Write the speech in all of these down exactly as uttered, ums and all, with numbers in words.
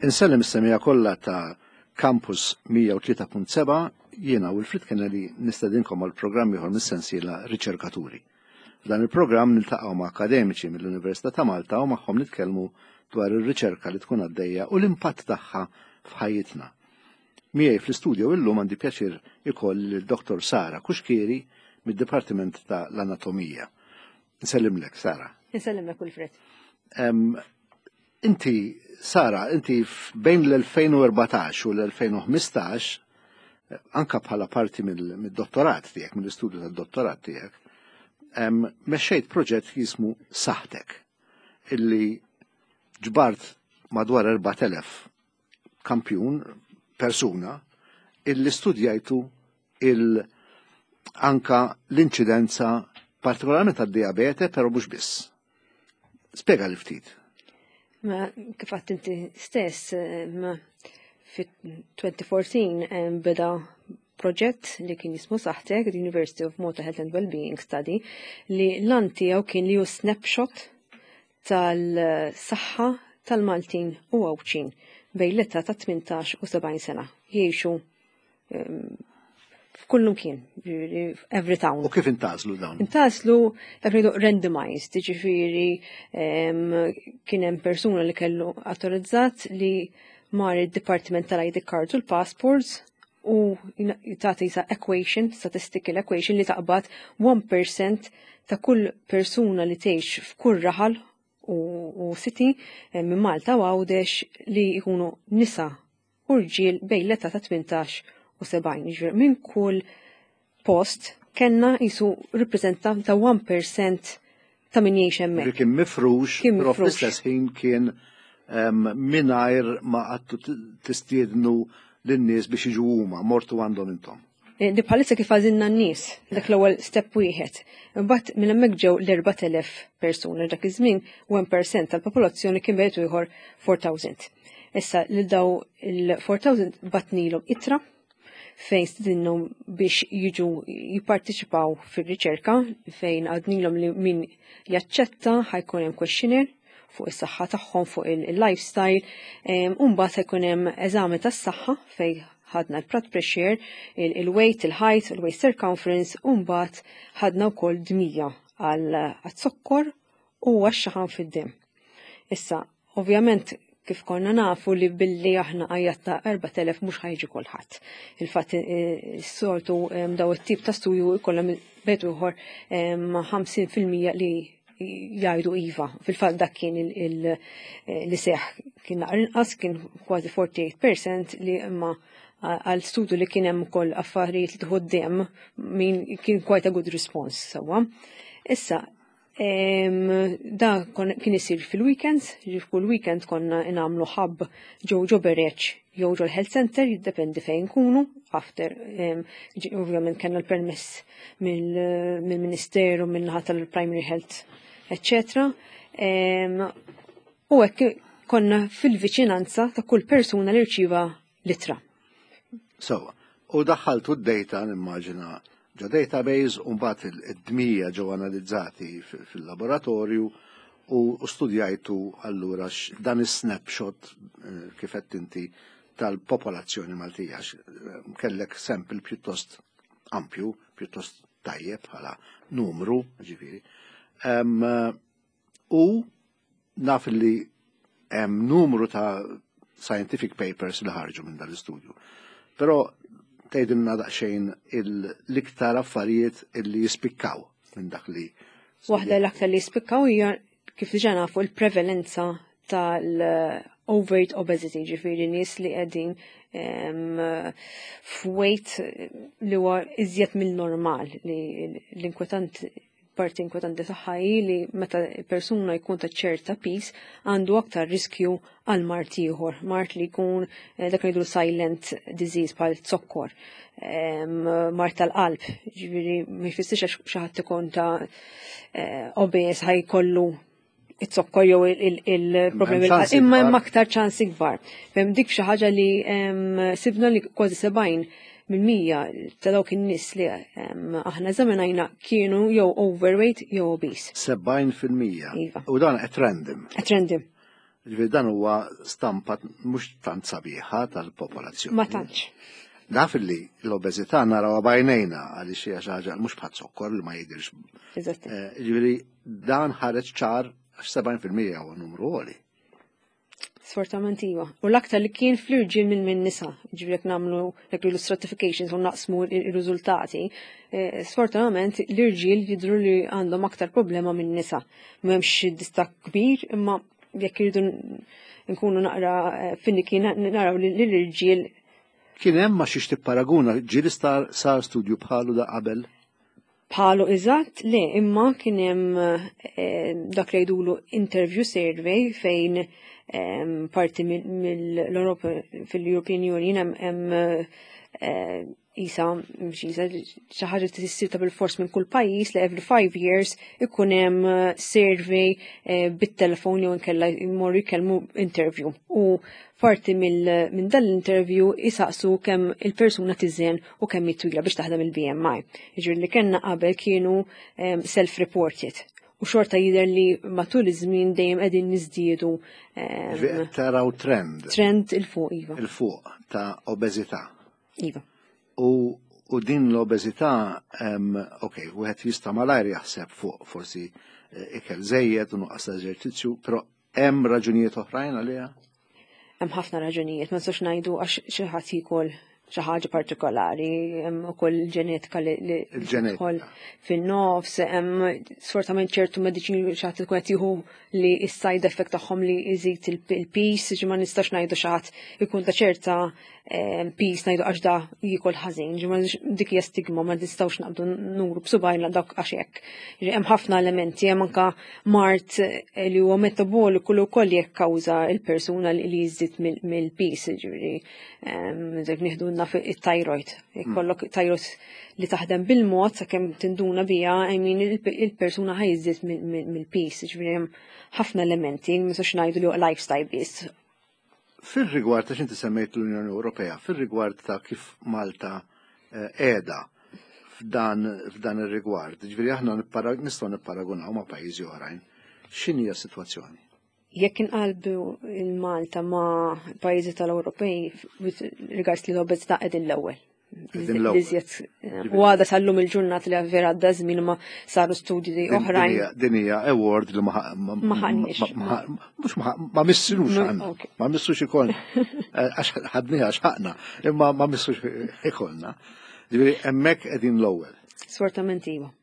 Insellem is-semija kollha ta' Campus mija u tlieta punt seba' jiena u Wilfried Kennedy nistedinkom għal programm ieħor mis-sensiela Riċerkaturi. F'dan il-programm niltaqgħu ma' akademiċi mill-Università ta' Malta u magħhom nitkellmu dwar ir-riċerka li tkun għaddejja u l-impatt tagħha f'ħajjitna. Miegħi fl-istudju illum għandi pjaċir ikoll il-Doktor Sara Kuxkieri mid-Dipartiment ta' l-Anatomija. Nsellimlek, Sara. Nsellimlek, Wilfried. Inti, Sara, inti bejn l-elfejn u erbatax u l-elfejn u ħmistax, anka bħala parti mill-dottorat tiegħek, mill-istudju tad-dottorat tiegħek, mexxejt proġett jismu Saħtek, illi ġbart madwar erba' elef kampjun, persuna, illi studjajtu il anka l-inċidenza partikolarment għad-diabete, però mhux biss. Spjega li ftit. Ma kif għadt inti stess, fit-twenty fourteen beda proġett li kien jismu Saħtek, the University of Malta Health and Wellbeing Study, li l-an tiegħu kien li hu snapshot tal-saħħa tal-Maltin u Għawċin bejn l-età ta' tmintax u sebgħin sena. Jgħixu f'kullum kien, every town. U kif intaslu dawn? Intaslu, jgħidu randomized, ġifiri kien hemm persuna li kellu autorizzat li mar id-Departiment tal-I D cards u l-passports u tagħti sa equation, statistical equation li taqbad one percent ta' kull persuna li tgħix f'kull raħal u city minn Malta u Għawdex li jkunu nisa u rġiel bejn l-età ta' tmintax u sebgħin. Jiġifieri minn kull post kellna jisu rippreżenta ta' one percent ta' min jgħix hemmhekk. Kien mifrux, però fl-istess ħin kien mingħajr ma qattu tistiednu lin-nies biex jiġu huma mortu għandhom intom. Di bħalissa kif għażilna n-nies, dak l-ewwel step wieħed. Imbagħad minn hemmhekk ġew l-erba' elef persuna, dak iż-żmien one percent tal-popolazzjoni kien bejt ieħor four thousand. Issa lil daw il-four thousand batnilhom ittra fejn stidinhom biex jiġu jipparteċipaw fir-riċerka fejn għadnilhom li min jaċċetta ħajkun hemm questionnaire fuq is-saħħa tagħhom fuq il-lifestyle, u mbagħad ħajkun hemm eżami tas-saħħa fejn ħadna l-blood pressure, il-weight, il-height, il-waist circumference, u mbagħad ħadna wkoll dmija għal-zokkor u għax-xaħam fid-dem. Issa, ovvjament kif konna nafu li billi aħna għajjatna erba' elef mhux ħajġi kulħadd. Il-fatt is-soltu daw it-tip ta' studju jkollhom betu ieħor ħamsin fil-mija li jgħidu iva. Fil-fatt dak kien li seħ kien naqra inqas kien kważi forty-eight percent li imma għal studju li kien hemm ukoll affarijiet li tieħu d-dem min kien quite a good response sewwa. Issa da kien isir fil-weekends, kull weekend konna nagħmlu hub ġew ġo Bereċ jew ġo l-Health Center, jiddependi fejn kunu, after ovvjament kellna l-permess mill-Ministeru min-naħa tal-Primary Health, eccetera. U hekk konna fil-viċinanza ta' kull persuna li rċieva litra. So, u daħħaltu d-data nimmaġina ġo database u mbagħad id-dmija ġew analizzati fil-laboratorju u studjajtu allura dan is-snapshot kif qed inti tal-popolazzjoni Maltija. Kellek sample pjuttost ampju, pjuttost tajjeb bħala numru, ġifieri. U naf li hemm numru ta' scientific papers li ħarġu minn dan l-istudju. Però tgħidilna daqsxejn l-iktar affarijiet illi jispikkaw minn dak li. Waħda l-aktar li jispikkaw hija kif diġà nafu l-prevalenza tal-overt obesity, ġifieri nies li qegħdin f'weight li huwa iżjed mill-normal li l-inkwetant parti inkwetanti tagħha li meta persuna jkun ta' ċerta pis għandu aktar riskju għal mart ieħor, mart li jkun dak li jgħidu silent disease bħal zokkor, mart tal-qalb, ġifieri ma jfissirx xi ħadd ikun ta' obes ħajkollu it-zokkor jew il-problemi tal-qalb, imma hemm aktar ċans ikbar. Hemm dik xi ħaġa li sibna li kważi sebgħin mill-mija ta' dawk in-nies li aħna żaminajna kienu jew overweight jew obese. sebgħin fil-mija. U dan at random. At random. Ġifieri dan huwa stampa mhux tant sabiħa tal-popolazzjoni. Ma tantx. Naf li l-obeżità narawha bajnejna għaliex hija xi ħaġa mhux bħal zokkor li ma jidhirx. Eżatt. Ġifieri dan ħareġ ċar għax sebgħin fil-mija huwa numru għoli. Sfortunatament iva. U l-aktar li kien fl-irġiel minn minn nisa, ġifieri jekk nagħmlu jekk stratifications u naqsmu r-riżultati, sfortunatament l-irġiel jidhru li għandhom aktar problema minn nisa. M'hemmx distak kbir, imma jekk iridu nkunu naqra finiki naraw li l-irġiel. Kien hemm ma xiex tipparaguna ġieli sar studju bħalu da qabel? Bħalu eżatt, le, imma kien hemm dak li jgħidulu interview survey fejn parti mill-Europa fil-European Union hemm isa mxisa xi ħaġa tissir ta' bil-fors minn kull pajjiż li every five years ikun hemm survey bit-telefon jew inkella jmorru jkellmu interview. U parti minn dan l-interview isaqsu kemm il-persuna tiżen u kemm twila biex taħdem il-B M I. Jiġri li kellna qabel kienu self-reported. U xorta jidher li matul iż-żmien dejjem qegħdin niżdiedu. Taraw trend. Trend il-fuq iva. Il-fuq ta' obeżità. Iva. U u din l-obeżità, ok, wieħed jista' malajr jaħseb fuq forsi ikel żejjed u nuqqas eżerċizzju, però hemm raġunijiet oħrajn għaliha? Hemm ħafna raġunijiet, ma nistax ngħidu għax xi ħadd jikol xi ħaġa partikolari, hemm ukoll il-ġenetika li tidħol fin-nofs, hemm sfortunatament ċertu mediċini xi ħadd ikun qed jieħu li s-side effect tagħhom li jżid il-peace, ġi ma nistax ngħidu xi ħadd ikun ta' ċerta peace ngħidu għax da jiekol ħażin, ġi dik hija stigma ma nistgħux naqbdu nuru b'subajna dak għax hekk. Hemm ħafna elementi, hemm anke mart li huwa metaboliku li wkoll jekkawża l-persuna li jiżdied mill-peace, ġifieri dak nieħdu it-thyroid. Jkollok thyroid li taħdem bil-mod sakemm tinduna biha, I mean il-persuna ħajżied mill-peace, ġifieri hemm ħafna elementi, ma nistax ngħidu li huwa lifestyle biss. Fil-rigward ta' xinti semmejt l-Unjoni Ewropea, fil-rigward ta' kif Malta qiegħda f'dan ir-rigward, ġifieri aħna nistgħu nipparagunaw ma' pajjiżi oħrajn, x'inhi s-sitwazzjoni? Jekk inqalbu il-Malta ma' pajjiżi tal-Ewropej rigards li l-obeżità qegħdin l-ewwel. U għada sal-lum il-ġurnat li vera għadda żmien ma saru studji oħrajn. Din hija award li ma mhux ma missirux għandna, ma missux ikollna. Għax ħadniha x'ħaqna, imma ma missux ikollna. Ġifieri hemmhekk qegħdin l-ewwel. Sfortunatament iva.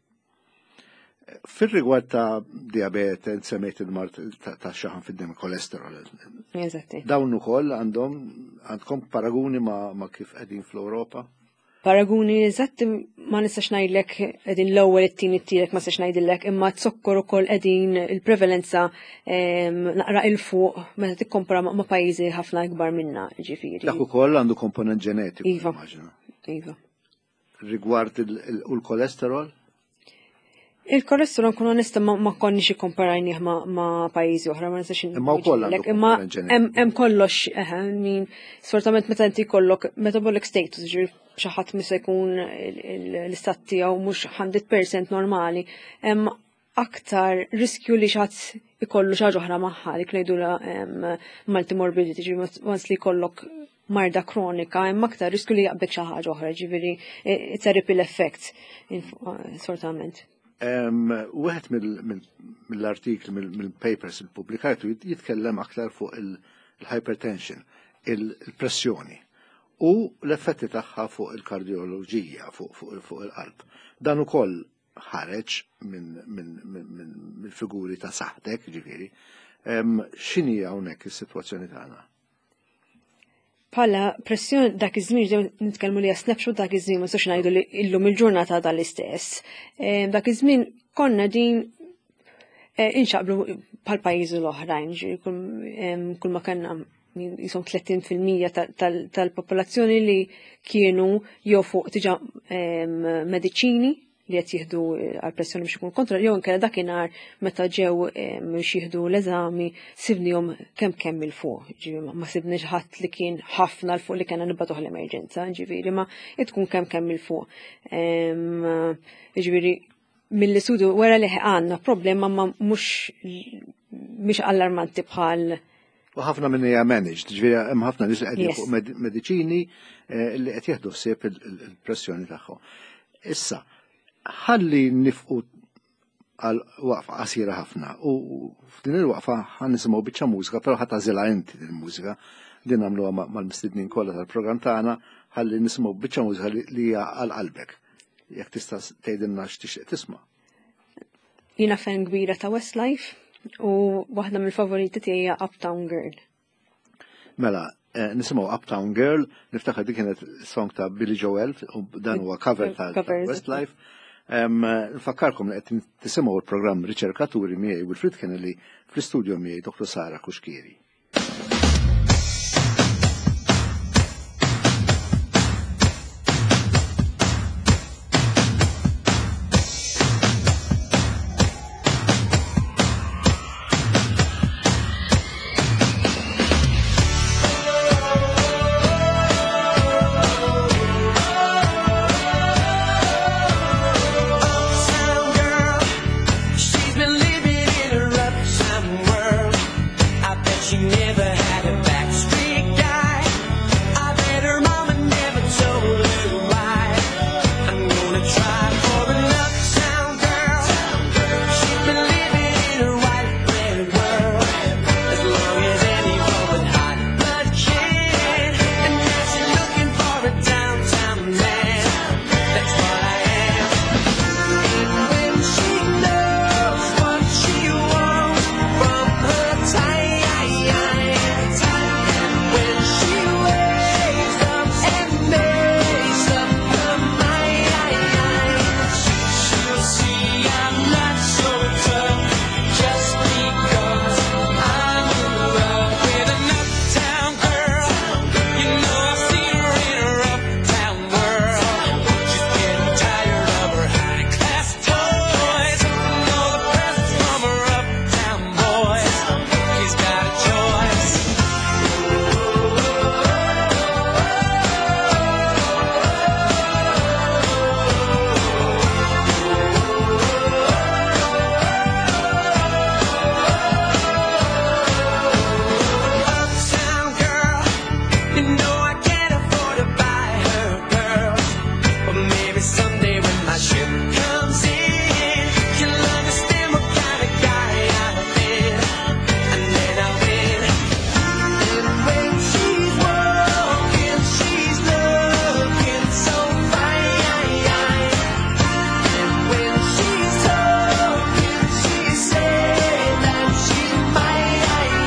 Fil-rigward ta' diabete, semmejt il-mart ta' xaħan fid-dem kolesterol. Eżatti. Dawn ukoll għandhom għandkom paraguni ma' kif qegħdin fl-Ewropa? Paraguni eżatti ma nistax ngħidlek qegħdin l-ewwel it-tieni it-tielet ma nistax ngħidilek, imma t-sokkor ukoll qegħdin il-prevalenza naqra il fuq meta tikkompara ma' pajjiżi ħafna ikbar minna, ġifieri. Dak ukoll għandu komponent ġenetiku. Iva. Iva. Rigward il-kolesterol? Il-kolesterol kun onesta ma konniex ikkomparajnih ma' pajjiżi oħra, ma nistax Imma wkoll għandu komponent ġenetiku. Hemm kollox, min sfortunatament meta inti jkollok metabolic status, ġifieri xi ħadd mista jkun l-istat tiegħu mhux hundred percent normali, hemm aktar riskju li xi ħadd ikollu xi ħaġa oħra magħha dik ngħidulha multimorbidity, ġifieri once li jkollok marda kronika, hemm aktar riskju li jaqbek xi ħaġa oħra, ġifieri it's a ripple effect sfortunatament. Wieħed mill-artikli mill-papers il-pubblikajtu jitkellem aktar fuq il-hypertension, il-pressjoni u l-effetti tagħha fuq il-kardioloġija, fuq il-qalb. Dan ukoll ħareġ minn figuri ta' saħtek, ġifieri. X'inhi hawnhekk is-sitwazzjoni tagħna? Pala pressjoni dak iż-żmien nitkellmu li snapshot dak iż-żmien ma nistax ngħidu li illum il-ġurnata dal-istess. Dak iż-żmien konna din inxaqblu bħal pajjiżi l-oħrajn, kull ma kellna jisom tletin fil-mija tal-popolazzjoni li kienu jew fuq tiġa mediċini li qed jieħdu għal pressjoni biex ikun kontra, jew inkella dakinhar meta ġew biex jieħdu l-eżami sibnihom kemm kemm il fuq. Ġifieri ma sibniex ħadd li kien ħafna l fuq li kellna nibgħatuh l-emerġenza, ġifieri ma tkun kemm kemm il fuq. Ġifieri mill-istudju wara li għandna problema ma mhux mhix allarmanti bħal U ħafna minn hija managed, ġifieri hemm ħafna nies li qegħdin Yes. fuq med- mediċini eh, li qed jieħdu ħsieb il- il- il-pressjoni tagħhom. Issa, ħalli nifqu għal waqfa qasira ħafna u f'din il-waqfa ħan nisimgħu biċċa mużika, però ħadd tażilha inti din il-mużika din nagħmluha ma- mal-mistednin kollha tal-programm tagħna ħalli nisimgħu biċċa mużika li li hija għal qalbek. Jekk tista' tgħidilna x'tixtieq tisma'. Jiena fan kbira ta' Westlife u waħda mill-favoriti tiegħi hija Uptown Girl. Mela, eh, nisimgħu Uptown Girl, niftakar dik kienet song ta' Billy Joel u dan huwa cover ta' ta' Cover, Westlife. Em, eh, Nfakkarkom li qed tisimgħu il-programm Riċerkaturi miegħi Wilfried Kennelly fl-istudio miegħi Doktor Sara Kuxkieri. Uptown girl, she's been living in a uptown world. I bet she never had a backstreet guy. I bet her mama never told her why. I'm gonna try for an uptown girl. She's been living in a white bread world as long as anyone with hot blood can. And now she's looking for a downtown man. That's what I am. And when she knows what she wants from her time, and when she wakes up and makes up her mind, she'll see I'm not so tough just because I'm in love with an uptown girl. You know I've seen her in her uptown world. She's getting tired of her high-class toys and all the presents from her uptown boys. She's got a choice. Uptown girl, you know I can't afford to buy her girls, but maybe someday when my ship comes in, she'll understand what kind of guy I've been, and then I'll win. And when she's walking, she's looking so fine, and when she's talking, she says that she's mine.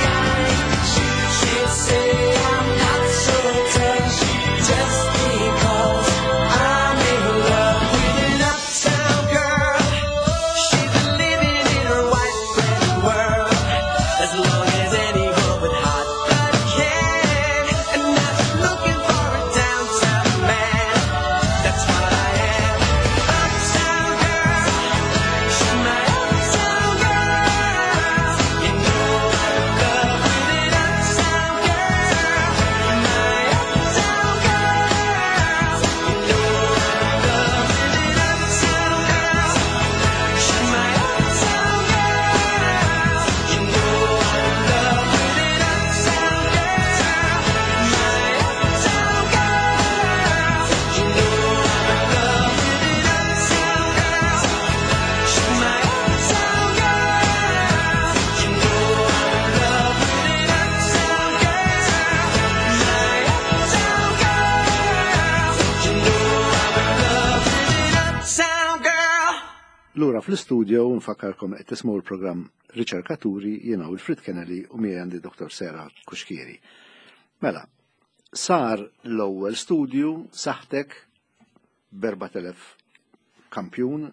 She'll say I'm not so tough just because I'm in love with an uptown girl. She's been living in her white bread world as long as anyone with hot blood can. And now she's looking for a downtown man. That's what I am. Uptown girl, she's my uptown girl. You know I'm in love with an uptown girl. My uptown girl. You know I'm in love with an uptown girl. She's my uptown girl. You know I'm in love with an uptown girl. My uptown girl. You know I'm in love with an uptown girl. She's my uptown girl. You know I'm in love with an uptown girl. My uptown girl. You know I'm in love with an uptown girl. Lura fl-istudio nfakkarkom qed tismgħu l-programm Riċerkaturi jiena Wilfried Kennelly u miegħi għandi Doktor Sara Kuxkieri. Mela, sar l-ewwel studju saħtek berba' telef kampjun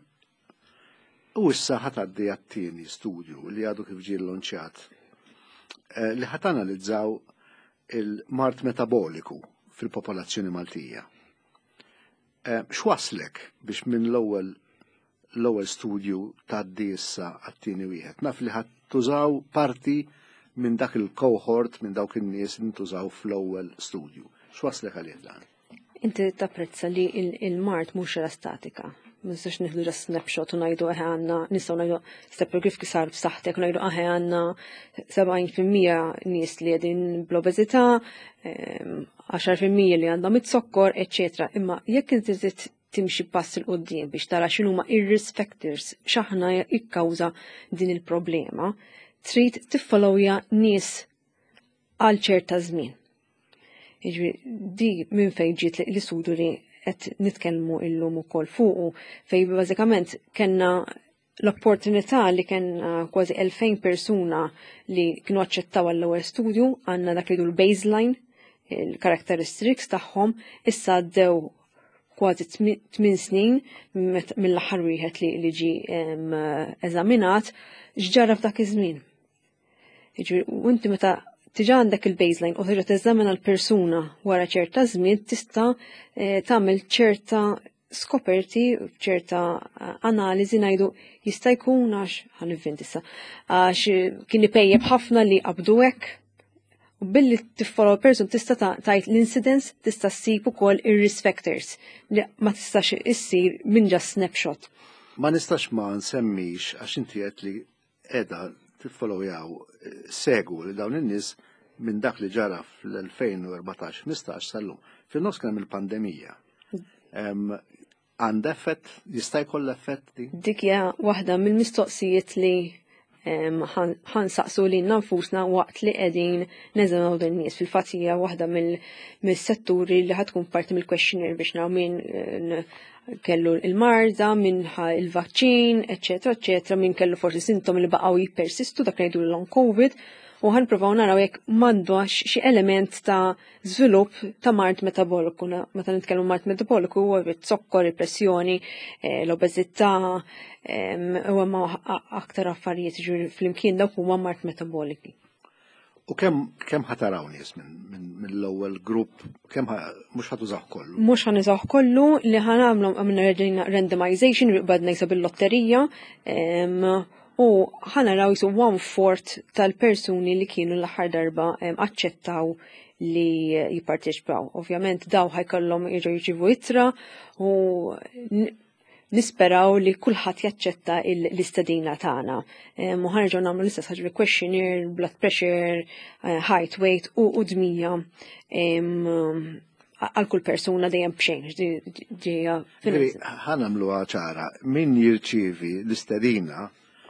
u issa ħatgħaddi għat-tieni studju li għadu kif ġie lonċjat eh, li ħatanalizzaw il-mart metaboliku fil-popolazzjoni Maltija. Eh, X'waslek biex minn l-ewwel l-ewwel studju tgħaddi issa għat-tieni wieħed. Naf li ħadd tużaw parti minn dak il-cohort minn dawk in-nies li ntużaw fl-ewwel studju. X'waslek għalih dan? Inti tapprezza li il- il-mart mhux era statika. ma nistax nieħdu ġa snapshot u ngħidu aħe għandna nistgħu ngħidu stepper kif sar f'saħħtek u ngħidu aħe għandna sebgħin fil-mija nies li qegħdin bl-obeżità, għaxar fil-mija li għandhom it-sokkor, eċċetera. Imma jekk inti trid timxi pass il qudiem biex tara x'inhuma ir-risk factors x'aħna jikkawża din il-problema, trid tiffollowja nies għal ċerta żmien. Jiġri di minn fejn ġiet l-istudju li qed nitkellmu illum ukoll fuqu fejn bażikament kellna l-opportunità li kellna kważi elfejn persuna li kienu aċċettaw għall-ewwel studju għandna dak li jdu l-baseline, il-characteristics tagħhom issa għaddew kważi tmien snin mill-aħħar wieħed li li ġi eżaminat x'ġara f'dak iż-żmien. Jiġri u inti meta tiġa għandek il-baseline u tiġa teżamina l-persuna wara ċerta żmien tista' tagħmel ċerta skoperti, ċerta analiżi ngħidu jista' jkun għax ħanivvent issa għax kien ipejjeb ħafna li qabdu hekk. U billi tiffollow person tista' tgħid l-incidents tista' ssib ukoll ir-risk factors li ma tistax issir minn ġa snapshot. Ma nistax ma nsemmix għax inti qed li qiegħda tiffollowjaw segwu li dawn in-nies minn dak li ġara fl-2014 ħmistax sal-lum. Fin-nofs kien il-pandemija. Għandha effett, jista' jkollha effett di? Dik hija waħda mill-mistoqsijiet li ħansaqsu li nfusna waqt li qegħdin neżamaw din nies. Fil-fatt hija waħda mill-setturi li ħadkun parti mill-questionnaire biex naraw min kellu l-marda, min il-vaċċin, eċetera, eċetera, min kellu forsi sintomi li baqgħu jippersistu dak ngħidu long COVID. U ħanprovaw naraw jekk m'għandux xi element ta' żvilupp ta' mart metaboliku. Meta nitkellmu mart metaboliku huwa it-sokkor, il-pressjoni, l-obeżità, u hemm aktar affarijiet ġuri flimkien dawk huma mart metaboliki. U kemm kemm ħataraw nies minn mill-ewwel grupp, kemm mhux ħatużaw kollu? Mhux ħaniżaw kollu li ħanagħmlu għamilna randomization badna jsa bil-lotterija u ħanaraw jisu one-fourth tal-persuni li kienu l-aħħar darba aċċettaw li jipparteċipaw. Ovvjament daw ħajkollhom jiġu jirċievu ittra u nisperaw li kulħadd jaċċetta l-istedina tagħna. U ħarġgħu nagħmlu l-istess ħaġa questionnaire, blood pressure, height, weight u dmija għal kull persuna dejjem b'xejn ġejja. Ħanamluha ċara, min jirċievi l-istedina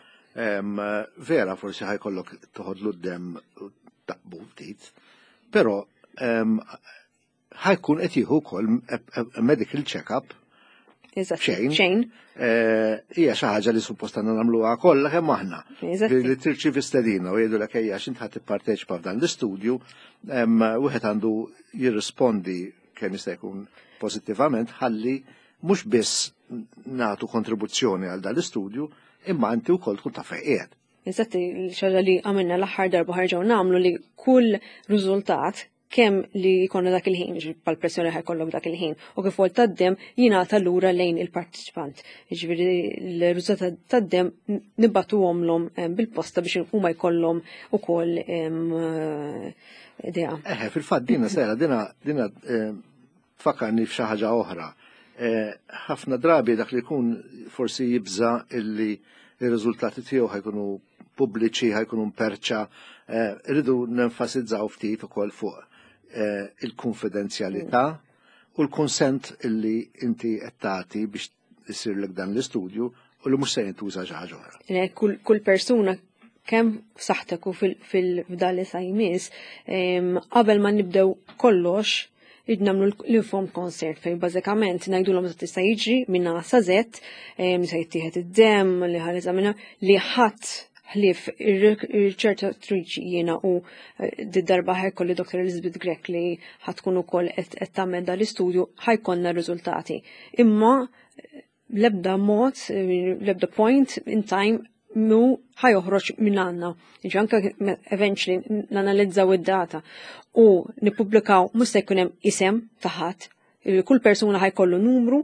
vera forsi ħajkollok toħodlu d-dem taqbu ftit, però ħajkun qed jieħu wkoll medical check-up xejn. Hija xi ħaġa li suppost għandna nagħmluha kollha kemm aħna. Li tirċievi stedina u jgħidulek ejja x'int ħadd tipparteċipa f'dan l-istudju, wieħed għandu jirrispondi kemm jista' jkun pożittivament ħalli mhux biss nagħtu kontribuzzjoni għal dan l-istudju, imma inti wkoll tkun taf qiegħed. Eżatti, xaġa li għamilna l-aħħar darba ħarġgħu nagħmlu li kull riżultat kemm li jkollna dak il-ħin, bħal pressjoni ħajkollok dak il-ħin, u kif volt tad-dem jingħata lura lejn il-partiċipant. Jiġifieri l-riżultat tad-dem nibatuhomlhom bil-posta biex huma jkollhom ukoll idea. Eħe, fil-fatt dina sejra, dina dina tfakkarni f'xi ħaġa oħra. Ħafna drabi dak li jkun forsi jibża illi ir-riżultati tiegħu ħajkunu pubbliċi, ħajkunu mperċa, rridu nenfasizzaw ftit ukoll fuq il-konfidenzjalità u l-konsent illi inti qed tagħti biex isirlek dan l-istudju u li mhux se jintuża xi ħaġa oħra. Kull persuna kemm saħtek u fil-fdal li sa jmiss qabel ma nibdew kollox id namlu l-informed consent fejn bażikament ngħidulhom se tista' jiġri minna sa żett se jittieħed id-dem li ħareż minna li ħadd ħlief ir-riċerċatriċi jiena u d-darba ħajkolli Doktor Elizabeth Grek li ħatkun ukoll qed tagħmel dan l-istudju ħajkollna r-riżultati. Imma l-ebda mod, l-ebda point in time mu ħajoħroġ minn għandna. Jiġri anke eventually nanalizzaw id-data u nippubblikaw mhux se jkun hemm isem ta' ħadd. Kull persuna ħajkollu numru,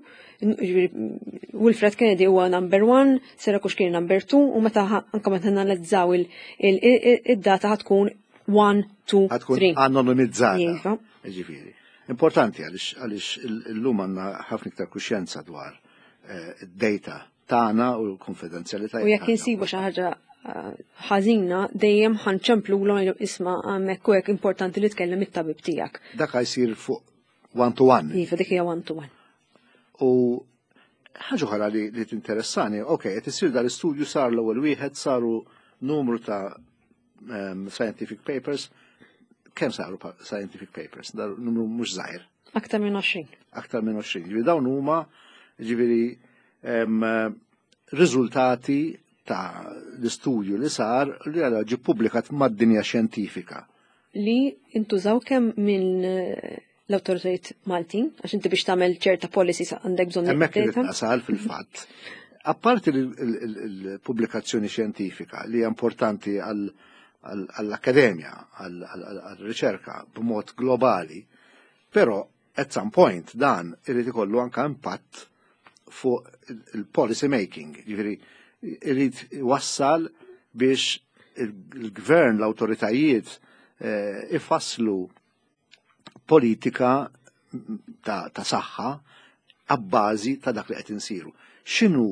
Wilfred Kennedy huwa number one, Sarah Kush kien number two, u meta anke meta nanalizzaw id-data ħatkun one, two, three. Ħatkun anonimizzata. Ġifieri. Importanti għaliex illum għandna ħafna iktar kuxjenza dwar id-data tagħna u l-konfidenzjalità. U jekk insibu xi ħaġa ħażina dejjem ħanċemplulhom isma' hemmhekk u hekk importanti li tkellem it-tabib tiegħek. Dak jsir fuq one to one. Iva dik hija one to one. U ħaġa oħra li li tinteressani, okej, qed isir dal-istudju sar l-ewwel wieħed saru numru ta' um, scientific papers. Kemm saru pa scientific papers? Dar numru mhux żgħir. Aktar minn għoxrin. Aktar minn għoxrin. Ġifieri dawn huma ġifieri um, riżultati ta' l-istudju li sar li għal ġi publikat mad-dinja xjentifika. Li intużaw kemm minn l-awtoritajiet Maltin, għax inti biex tagħmel ċerta policies għandek bżonn hemmhekk irid nasal fil-fatt. Apparti l-pubblikazzjoni xjentifika li hija importanti għall-akademja, għall-riċerka b'mod globali, però at some point dan irid ikollu anke impatt fuq il-policy making, ġifieri irid wassal biex il-gvern, l-awtoritajiet ifasslu politika ta', ta saħħa abbażi ta' dak li qed insiru. X'inhu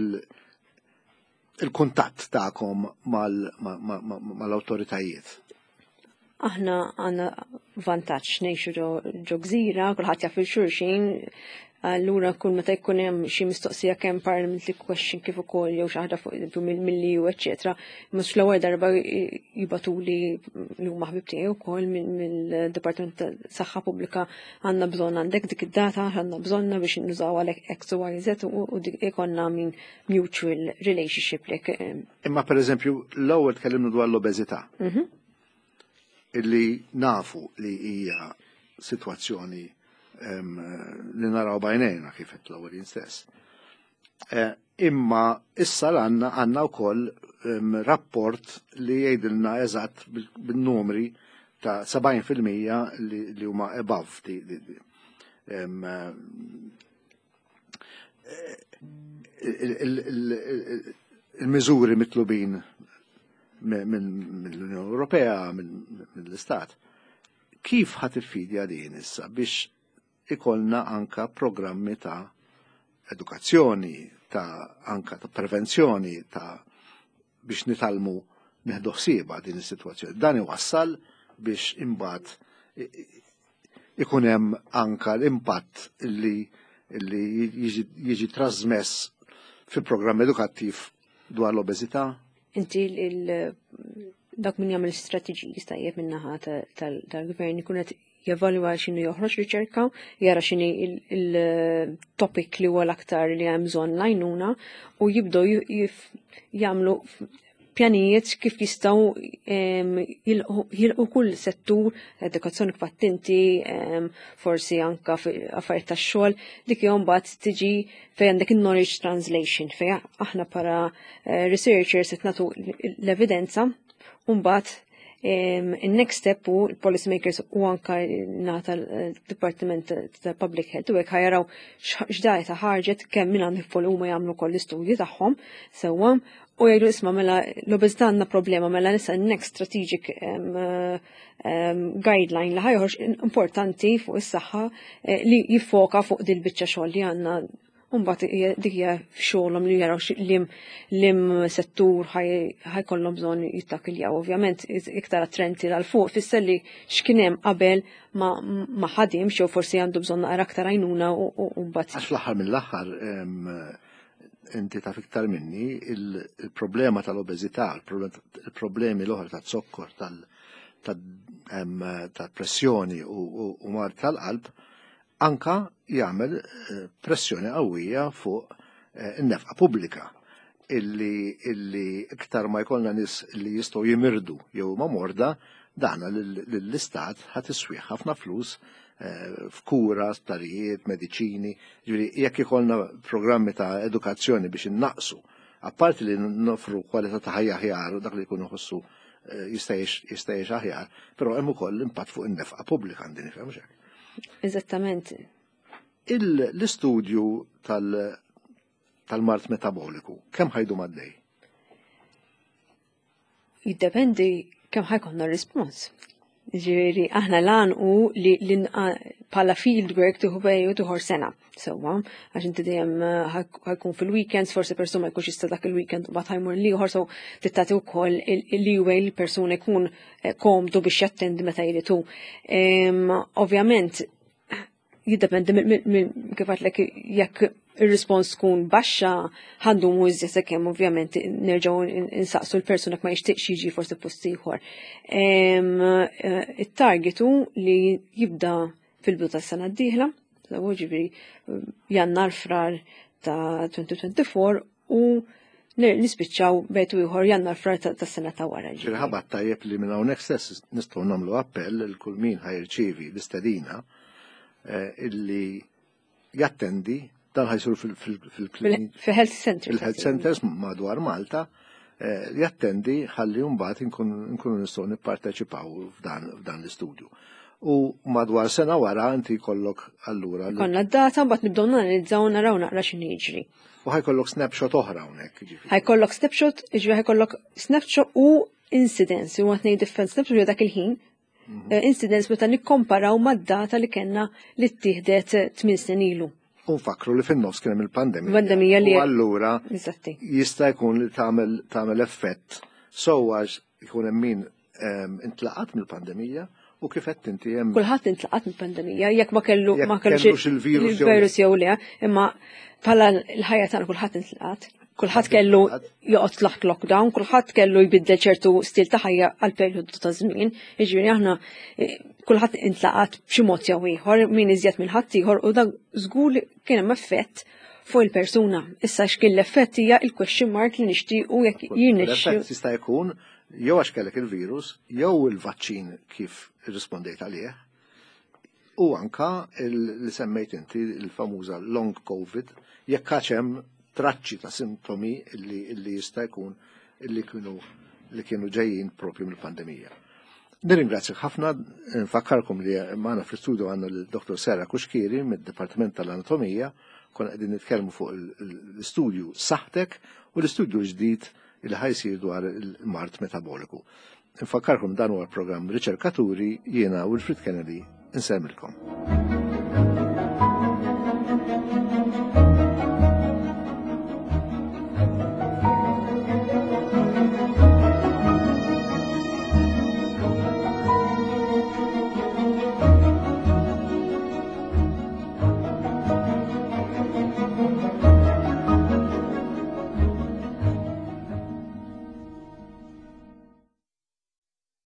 il-kuntatt tagħkom mal-awtoritajiet? Aħna għandna vantaġġ ngħixu ġo gżira, kulħadd jaf il-xulxin, allura kull meta jkun hemm xi mistoqsija kemm parliamentary question kif ukoll jew xi ħaġa fuq mill-milli u eċetera, mhux l-ewwel darba jibatuli li huma ħbib tiegħi wkoll mill-Dipartiment tas-Saħħa Pubblika għandna bżonn għandek dik id-data għandna bżonna biex nużaw għalhekk X u Y Z u dik ikonna min mutual relationship lek. Imma pereżempju l-ewwel tkellimnu dwar l-obeżità. Illi nafu li hija sitwazzjoni li naraw bajnejna kif qed l-ewwel stess. Imma issa għandna għandna wkoll rapport li jgħidilna eżatt bin-numri ta' sebgħin fil-mija li huma above il-miżuri mitlubin mill-Unjoni Ewropea, mill-Istat. Kif ħadd iffidja din issa biex ikollna anka programmi ta' edukazzjoni, ta' anka ta' prevenzjoni, ta' biex nitalmu neħdu ħsieba din is-sitwazzjoni. Dan iwassal biex imbagħad ikun hemm anka l-impatt li li jiġi trasmess fil-programm edukattiv dwar l-obeżità. Inti dak min jagħmel strateġiji stajjeb min-naħa tal-gvern ikun qed jevalwa x'inhu joħroġ riċerka, jara x'inhi il-topic li huwa l-aktar li hemm bżonn għajnuna u jibdew jagħmlu pjanijiet kif jistgħu jilqu kull settur, edukazzjoni pattinti, forsi anke affarijiet tax-xogħol, dik jew mbagħad tiġi fejn għandek in-knowledge translation fejn aħna para researchers qed nagħtu l-evidenza u mbagħad il-next step u policy makers u anka nata l-Departiment ta' Public Health u għek ħajaraw x'dajta ħarġet kemm minn għandek fol huma jagħmlu koll l-istudji tagħhom sewwa u jgħidu isma' mela l-obeżità għandna problema mela nisa next strategic guideline li ħajħorġ importanti fuq is-saħħa li jiffoka fuq dil biċċa xogħol li għandna. Mbagħad dik hija xogħolhom li jaraw lim settur ħajkollhom bżonn jittakiljaw. Ovvjament iktar attenti għal fuq fisser li x'kien hemm qabel ma ħadimx jew forsi għandu bżonn naqra aktar għajnuna u mbagħad. Għax fl-aħħar mill-aħħar inti taf iktar minni il-problema tal-obeżità, il-problemi l-oħra tat-sokkor, tal-pressjoni u mart tal-qalb anka jagħmel pressjoni qawwija fuq in-nefqa pubblika illi illi iktar ma jkollna nies li jistgħu jimirdu jew ma morda dana lill-istat ħadd iswieħ ħafna flus f'kura, sptarijiet, mediċini, ġifieri jekk ikollna programmi ta' edukazzjoni biex innaqsu, apparti li nofru kwalità ta' ħajja aħjar u dak li jkunu jħossu jista' jgħix aħjar, però hemm ukoll impatt fuq in-nefqa pubblika għandi nifhem hekk. Eżattament. L-istudju tal-mart metaboliku, kemm ħajdu maddej? Jiddependi kemm ħajkonna rispons. Ġifieri aħna lan u li bħala field work tieħu bejju tieħor sena. Sewwa, għax inti dejjem ħajkun fil-weekends, forsi persuna ma jkunx jista' dak il-weekend u mbagħad ħajmur ieħor sew tittati wkoll il-leeway li persuna jkun komdu biex jattendi meta jridu. Ovvjament jiddependi kif għadlek jekk ir-rispons tkun baxxa ħandu mużja sakemm ovvjament nerġgħu insaqsu l-persuna ma jixtieqx jiġi forsi post ieħor. It-targetu li jibda fil-bidu tas-sena d-dieħla, ġifieri jannar frar ta' twenty twenty-four u nispiċċaw bejtu ieħor jannar frar tas-sena ta' wara. Ġifieri ħabat tajjeb li minn hawnhekk stess nistgħu nagħmlu appell il kull min ħajrċievi l-istedina illi jattendi dan ħajsur fil-klinik. Fil-health centers. Fil-health centers madwar Malta jattendi ħalli mbagħad nkunu nistgħu nipparteċipaw f'dan l-istudju. U madwar sena wara inti jkollok allura. Konna d-data mbagħad nibdew nanalizzaw naraw naqra x'inhi jiġri. U ħajkollok snapshot oħra hawnhekk jiġifieri. Ħajkollok snapshot, jiġifieri ħajkollok snapshot u incidence u għatnej different snapshot dak il-ħin. Incidence meta nikkomparaw mad-data li kellna li ttieħdet tmien snin ilu. U nfakru li fin-nofs kien hemm il-pandemija. Pandemija li. U allura jista' jkun li tagħmel tagħmel effett sewwax ikun hemm min intlaqat mill-pandemija u kif qed inti hemm. Kulħadd intlaqat mill-pandemija jekk ma kellu ma kellux il-virus jew le, imma bħala l-ħajja tagħna kulħadd intlaqat. Kulħadd kellu joqgħod taħt lockdown, kulħadd kellu jbiddel ċertu stil ta' ħajja għal perjodu ta' żmien. Jiġifieri aħna kulħadd intlaqat b'xi mod jew ieħor min iżjed minn ħadd ieħor u dak żgur li kien hemm effett fuq il-persuna. Issa x'kien l-effett hija l-question mark li nixtiequ jekk jirnexxi. L-effett jista' jkun jew għax kellek il-virus jew il-vaċċin kif irrispondejt għalih. U anka li semmejt inti il-famuża long COVID jekk għax hemm traċċi ta' sintomi illi jista' jkun illi kienu li kienu ġejjin propju mill-pandemija. Nirringrazzjak ħafna, nfakkarkom li magħna fl-istudju għandna l-Doktor Sera Kuxkiri mid-Dipartiment tal-Anatomija, konna qegħdin nitkellmu fuq l-istudju Saħtek u l-istudju ġdid li ħajsir dwar il-mart metaboliku. Nfakkarkom dan huwa programm Riċerkaturi jiena Wilfrid Kennedy insemmilkom.